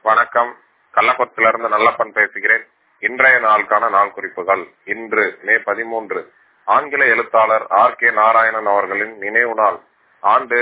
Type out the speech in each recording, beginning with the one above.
வணக்கம். கள்ளக்குளத்திலிருந்து நல்லப்பன் பேசுகிறேன். இன்றைய நாளுக்கான நாள் குறிப்புகள். இன்று மே 13 ஆங்கில எழுத்தாளர் R.K. நாராயணன் அவர்களின் நினைவு நாள். ஆண்டு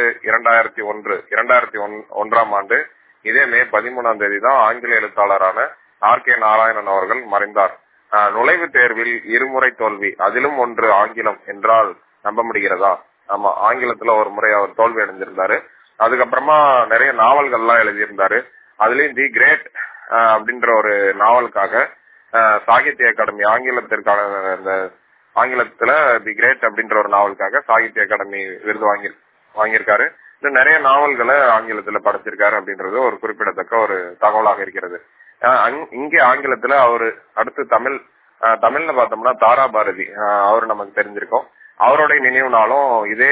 2001 ஆண்டு. இதே மே 13 தான் ஆங்கில எழுத்தாளரான R.K. நாராயணன் அவர்கள் மறைந்தார். நுழைவுத் தேர்வில் இருமுறை தோல்வி, அதிலும் ஒன்று ஆங்கிலம் என்றால் நம்ப முடிகிறதா? ஆமா, ஆங்கிலத்துல ஒரு முறை அவர் தோல்வி அடைஞ்சிருந்தாரு. அதுக்கப்புறமா நிறைய நாவல்கள்லாம் எழுதியிருந்தாரு. அதுலயும் தி கிரேட் அப்படின்ற ஒரு நாவலுக்காக சாகித்ய அகாடமி ஆங்கிலத்திற்கான ஆங்கிலத்துல தி கிரேட் அப்படின்ற ஒரு நாவலுக்காக சாகித்ய அகாடமி விருது வாங்கியிருக்காரு. இந்த நிறைய நாவல்களை ஆங்கிலத்துல படைச்சிருக்காரு அப்படின்றது ஒரு குறிப்பிடத்தக்க ஒரு தகவலாக இருக்கிறது. இங்கே ஆங்கிலத்துல அவரு அடுத்து தமிழ்ல பார்த்தோம்னா தாரா பாரதி அவரு நமக்கு தெரிஞ்சிருக்கோம். அவருடைய நினைவு நாளும் இதே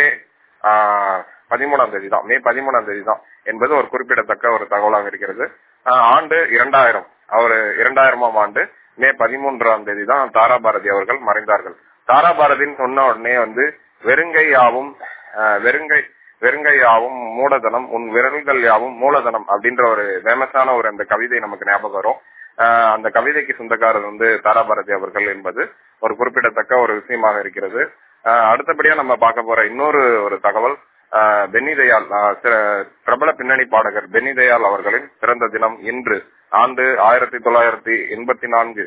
13 தான், மே 13 தான் என்பது ஒரு குறிப்பிடத்தக்க ஒரு தகவலாக இருக்கிறது. ஆண்டு 2000, அவரு 2000ஆம் ஆண்டு மே 13 தான் தாரா பாரதி அவர்கள் மறைந்தார்கள். தாரா பாரதின்னு சொன்ன உடனே வெறுங்கை யாவும் மூலதனம், உன் விரல்கள் யாவும் மூலதனம் அப்படின்ற ஒரு ஃபேமஸான ஒரு அந்த கவிதை நமக்கு ஞாபகம் வரும். அந்த கவிதைக்கு சொந்தக்காரர் தாரா பாரதி அவர்கள் என்பது ஒரு குறிப்பிடத்தக்க ஒரு விஷயமாக இருக்கிறது. அடுத்தபடியா நம்ம பார்க்க போற இன்னொரு ஒரு தகவல், பென்னி தயாள், பிரபல பின்னணி பாடகர் பென்னி தயாள் அவர்களின் பிறந்த தினம் இன்று. ஆண்டு 1984.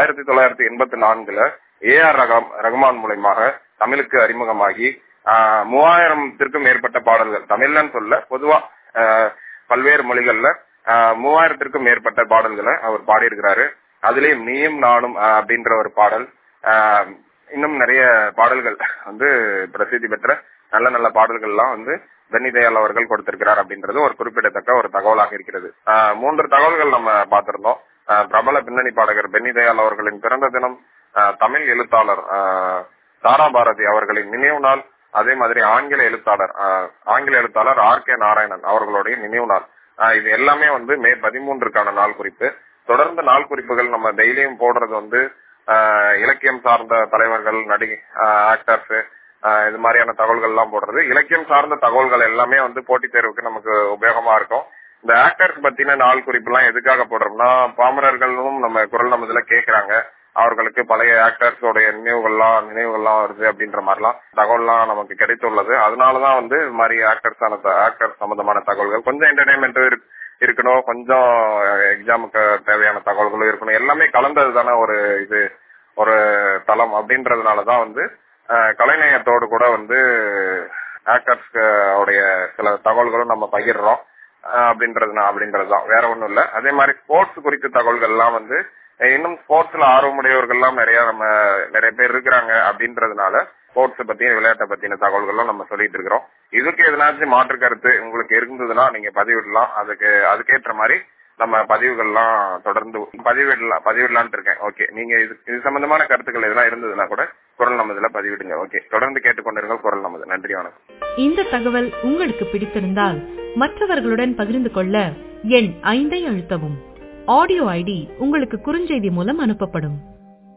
1984 ஏஆர் ரகுமான் மூலமாக தமிழுக்கு அறிமுகமாகி 3000த்திற்கும் மேற்பட்ட பாடல்கள், தமிழ்லன்னு சொல்ல பொதுவா பல்வேறு மொழிகள்ல 3000த்திற்கும் மேற்பட்ட பாடல்களை அவர் பாடியிருக்கிறாரு. அதுலயும் நீயும் நானும் அப்படின்ற ஒரு பாடல், இன்னும் நிறைய பாடல்கள் பிரசித்தி பெற்ற நல்ல நல்ல பாடல்கள்லாம் பென்னி தயாள் அவர்கள் கொடுத்திருக்கிறார் அப்படின்றது ஒரு குறிப்பிடத்தக்க ஒரு தகவலாக இருக்கிறது. 3 தகவல்கள் நம்ம பார்த்திருந்தோம். பிரபல பின்னணி பாடகர் பென்னி தயாள் அவர்களின் பிறந்த தினம், தமிழ் எழுத்தாளர் தாரா பாரதி அவர்களின் நினைவு நாள், அதே மாதிரி ஆங்கில எழுத்தாளர் R.K. நாராயணன் அவர்களுடைய நினைவு நாள். இது எல்லாமே மே 13க்கான நாள் குறிப்பு. தொடர்ந்து நாள் குறிப்புகள் நம்ம டெய்லியும் போடுறது இலக்கியம் சார்ந்த தலைவர்கள், ஆக்டர்ஸ், இது மாதிரியான தகவல்கள் எல்லாம் போடுறது. இலக்கியம் சார்ந்த தகவல்கள் எல்லாமே போட்டித் தேர்வுக்கு நமக்கு உபயோகமா இருக்கும். இந்த ஆக்டர்ஸ் பத்தின நாள் குறிப்பு எல்லாம் எதுக்காக போடுறோம்னா, பாமரர்களும் நம்ம குரல் நமதுல கேக்குறாங்க, அவர்களுக்கு பழைய ஆக்டர்ஸோடைய நினைவுகள்லாம் வருது அப்படின்ற மாதிரிலாம் தகவல்லாம் நமக்கு கிடைத்துள்ளது. அதனாலதான் இது மாதிரி ஆக்டர் சம்பந்தமான தகவல்கள், கொஞ்சம் என்டர்டைன்மெண்ட் இருக்கணும், கொஞ்சம் எக்ஸாமுக்கு தேவையான தகவல்களும் இருக்கணும், எல்லாமே கலந்தது தானே ஒரு தளம். அப்படின்றதுனாலதான் கலைநயத்தோடு கூட ஆக்டர்ஸ் உடைய சில தகவல்களும் நம்ம பகிர்றோம் அப்படின்றதுதான், வேற ஒண்ணும் இல்ல. அதே மாதிரி ஸ்போர்ட்ஸ் குறித்த தகவல்கள் எல்லாம் இன்னும் ஸ்போர்ட்ஸ்ல ஆர்வமுடையவர்கள் எல்லாம் நிறைய பேர் இருக்கிறாங்க அப்படின்றதுனால ஸ்போர்ட்ஸ் பத்தியும் விளையாட்டை பத்தின தகவல்களும் நம்ம சொல்லிட்டு இருக்கிறோம். இதுக்கு எதனாச்சும் மாற்று கருத்து உங்களுக்கு இருந்ததுன்னா நீங்க பதிவிடலாம். அதுக்கேற்ற மாதிரி நம்ம பதிவுகள்லாம் தொடர்ந்து பதிவிடலான் இருக்கேன். ஓகே, நீங்க இது சம்பந்தமான கருத்துக்கள் எதெல்லாம் இருந்ததுன்னா கூட குரல் நமதுல பதிவிடுங்க. ஓகே, தொடர்ந்து கேட்டுக்கொண்டிருங்கள் குரல் நமது. நன்றி, வணக்கம். இந்த தகவல் உங்களுக்கு பிடித்திருந்தால் மற்றவர்களுடன் பகிர்ந்து கொள்ள எண் 5 அழுத்தவும். ஆடியோ ஐடி உங்களுக்கு குறுஞ்செய்தி மூலம் அனுப்பப்படும்.